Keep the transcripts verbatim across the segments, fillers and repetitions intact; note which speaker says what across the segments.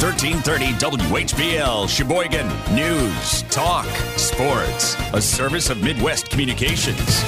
Speaker 1: thirteen thirty W H B L Sheboygan. News, talk, sports. A service of Midwest Communications.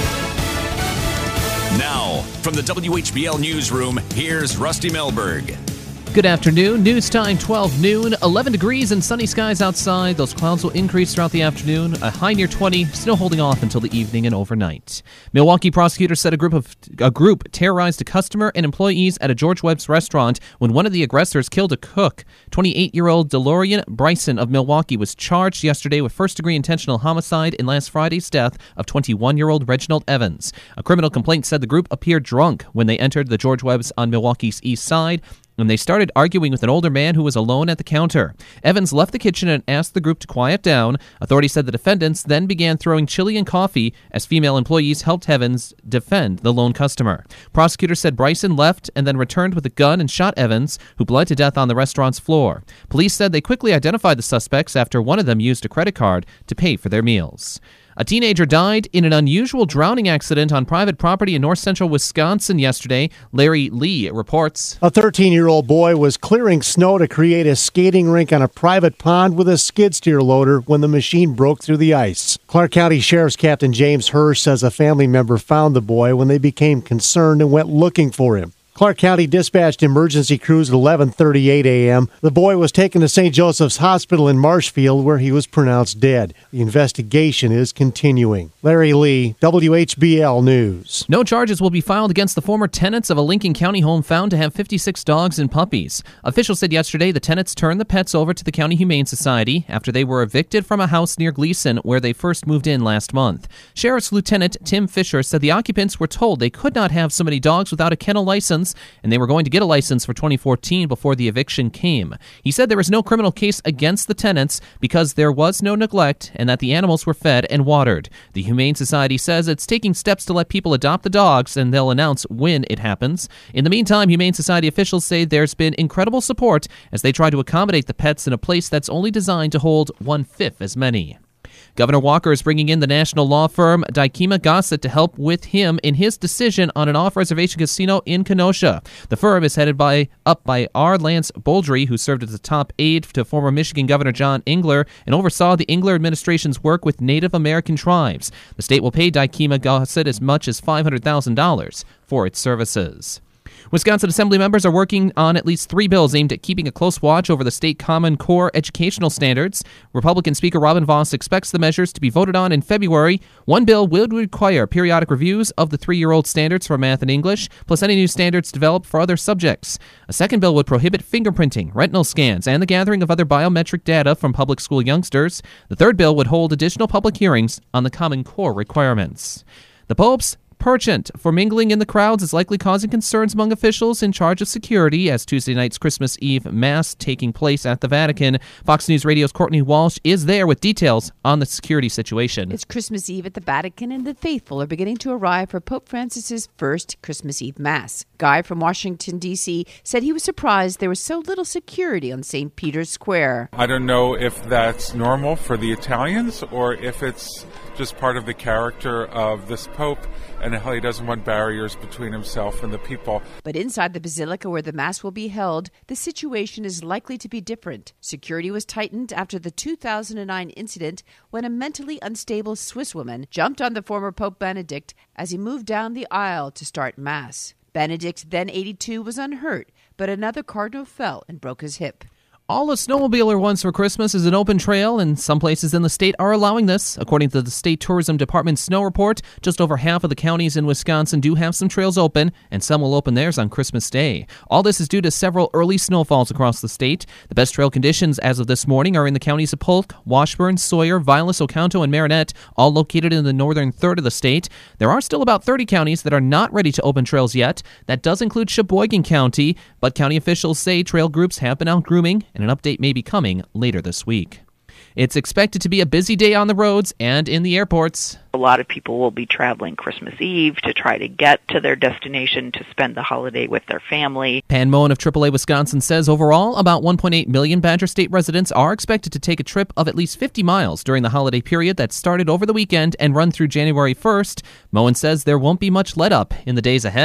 Speaker 1: Now, from the W H B L Newsroom, here's Rusty Melberg.
Speaker 2: Good afternoon. News time, twelve noon. eleven degrees and sunny skies outside. Those clouds will increase throughout the afternoon. A high near twenty. Snow holding off until the evening and overnight. Milwaukee prosecutors said a group of a group terrorized a customer and employees at a George Webb's restaurant when one of the aggressors killed a cook. twenty-eight-year-old DeLorean Bryson of Milwaukee was charged yesterday with first-degree intentional homicide in last Friday's death of twenty-one-year-old Reginald Evans. A criminal complaint said the group appeared drunk when they entered the George Webb's on Milwaukee's east side, and they started arguing with an older man who was alone at the counter. Evans left the kitchen and asked the group to quiet down. Authorities said the defendants then began throwing chili and coffee as female employees helped Evans defend the lone customer. Prosecutors said Bryson left and then returned with a gun and shot Evans, who bled to death on the restaurant's floor. Police said they quickly identified the suspects after one of them used a credit card to pay for their meals. A teenager died in an unusual drowning accident on private property in north-central Wisconsin yesterday. Larry Lee reports.
Speaker 3: A thirteen-year-old boy was clearing snow to create a skating rink on a private pond with a skid steer loader when the machine broke through the ice. Clark County Sheriff's Captain James Hirsch says a family member found the boy when they became concerned and went looking for him. Clark County dispatched emergency crews at eleven thirty-eight a.m. The boy was taken to Saint Joseph's Hospital in Marshfield, where he was pronounced dead. The investigation is continuing. Larry Lee, W H B L News.
Speaker 2: No charges will be filed against the former tenants of a Lincoln County home found to have fifty-six dogs and puppies. Officials said yesterday the tenants turned the pets over to the County Humane Society after they were evicted from a house near Gleason, where they first moved in last month. Sheriff's Lieutenant Tim Fisher said the occupants were told they could not have so many dogs without a kennel license, and they were going to get a license for twenty fourteen before the eviction came. He said there was no criminal case against the tenants because there was no neglect and that the animals were fed and watered. The Humane Society says it's taking steps to let people adopt the dogs, and they'll announce when it happens. In the meantime, Humane Society officials say there's been incredible support as they try to accommodate the pets in a place that's only designed to hold one-fifth as many. Governor Walker is bringing in the national law firm Dykema Gossett to help with him in his decision on an off-reservation casino in Kenosha. The firm is headed by up by R. Lance Boldry, who served as the top aide to former Michigan Governor John Engler and oversaw the Engler administration's work with Native American tribes. The state will pay Dykema Gossett as much as five hundred thousand dollars for its services. Wisconsin Assembly members are working on at least three bills aimed at keeping a close watch over the state Common Core educational standards. Republican Speaker Robin Vos expects the measures to be voted on in February. One bill would require periodic reviews of the three-year-old standards for math and English, plus any new standards developed for other subjects. A second bill would prohibit fingerprinting, retinal scans, and the gathering of other biometric data from public school youngsters. The third bill would hold additional public hearings on the Common Core requirements. The Pope's penchant for mingling in the crowds is likely causing concerns among officials in charge of security as Tuesday night's Christmas Eve Mass taking place at the Vatican. Fox News Radio's Courtney Walsh is there with details on the security situation.
Speaker 4: It's Christmas Eve at the Vatican, and the faithful are beginning to arrive for Pope Francis's first Christmas Eve Mass. Guy from Washington, D C said he was surprised there was so little security on Saint Peter's Square.
Speaker 5: I don't know if that's normal for the Italians or if it's just part of the character of this Pope and how he doesn't want barriers between himself and the people.
Speaker 4: But inside the Basilica where the Mass will be held, the situation is likely to be different. Security was tightened after the two thousand nine incident when a mentally unstable Swiss woman jumped on the former Pope Benedict as he moved down the aisle to start Mass. Benedict, then eighty-two, was unhurt, but another cardinal fell and broke his hip.
Speaker 2: All a snowmobiler wants for Christmas is an open trail, and some places in the state are allowing this. According to the State Tourism Department's snow report, just over half of the counties in Wisconsin do have some trails open, and some will open theirs on Christmas Day. All this is due to several early snowfalls across the state. The best trail conditions as of this morning are in the counties of Polk, Washburn, Sawyer, Vilas, Oconto, and Marinette, all located in the northern third of the state. There are still about thirty counties that are not ready to open trails yet. That does include Sheboygan County, but county officials say trail groups have been out grooming, and an update may be coming later this week. It's expected to be a busy day on the roads and in the airports.
Speaker 6: A lot of people will be traveling Christmas Eve to try to get to their destination to spend the holiday with their family.
Speaker 2: Pan Moen of triple A Wisconsin says overall, about one point eight million Badger State residents are expected to take a trip of at least fifty miles during the holiday period that started over the weekend and run through January first. Moen says there won't be much let-up in the days ahead.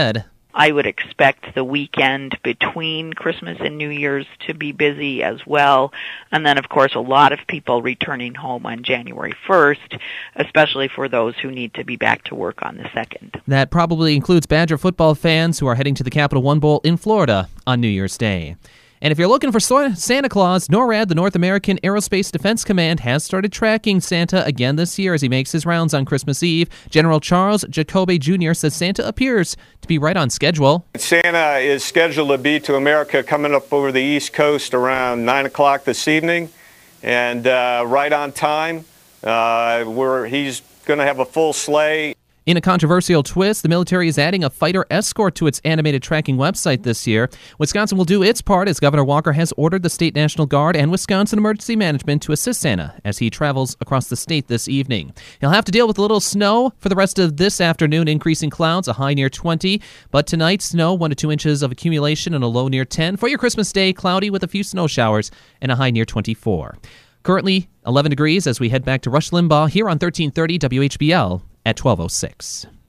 Speaker 6: I would expect the weekend between Christmas and New Year's to be busy as well. And then, of course, a lot of people returning home on January first, especially for those who need to be back to work on the second.
Speaker 2: That probably includes Badger football fans who are heading to the Capital One Bowl in Florida on New Year's Day. And if you're looking for Santa Claus, NORAD, the North American Aerospace Defense Command, has started tracking Santa again this year as he makes his rounds on Christmas Eve. General Charles Jacoby Junior says Santa appears to be right on schedule.
Speaker 7: Santa is scheduled to be to America coming up over the East Coast around nine o'clock this evening, and uh, right on time. Uh, we're, he's going to have a full sleigh.
Speaker 2: In a controversial twist, the military is adding a fighter escort to its animated tracking website this year. Wisconsin will do its part as Governor Walker has ordered the State National Guard and Wisconsin Emergency Management to assist Santa as he travels across the state this evening. He'll have to deal with a little snow for the rest of this afternoon, increasing clouds, a high near twenty. But tonight, snow, one to two inches of accumulation and a low near ten. For your Christmas day, cloudy with a few snow showers and a high near twenty-four. Currently, eleven degrees as we head back to Rush Limbaugh here on thirteen thirty W H B L at twelve oh six.